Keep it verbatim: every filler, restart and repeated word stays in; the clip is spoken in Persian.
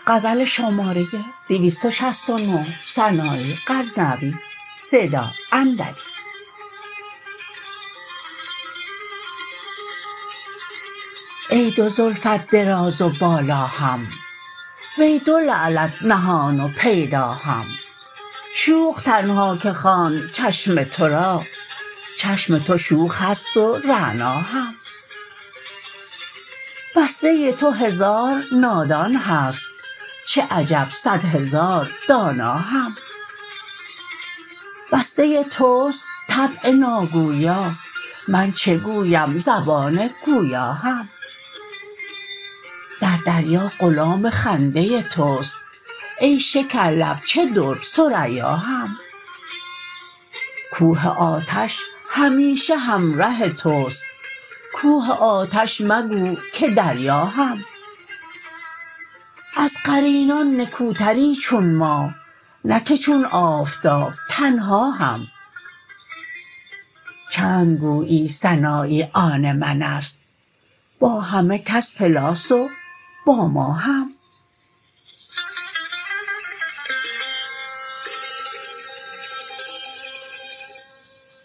غزل شماره دویست و شصت و نه سنایی غزنوی صدا اندری. ای دو زلفت دراز و بالا هم، وی دو لعلت نهان و پیدا هم. شوخ تنها که خواند چشم تو را، چشم تو شوخ است و رعنا هم. بسته تو هزار نادان هست، چه عجب صد هزار دانا هم. بسته توست طبع ناگویا، من چه گویم زبان گویا هم. در دریا غلام خنده توست، ای شکرلب چه در ثریا هم. کوه آتش همیشه همره توست، کوه آتش مگو که دریا هم. از قرینان نکوتری چون ما، نه که چون آفتاب تنها هم. چند گویی سنایی آن من است، با همه کس پلاس و با ما هم.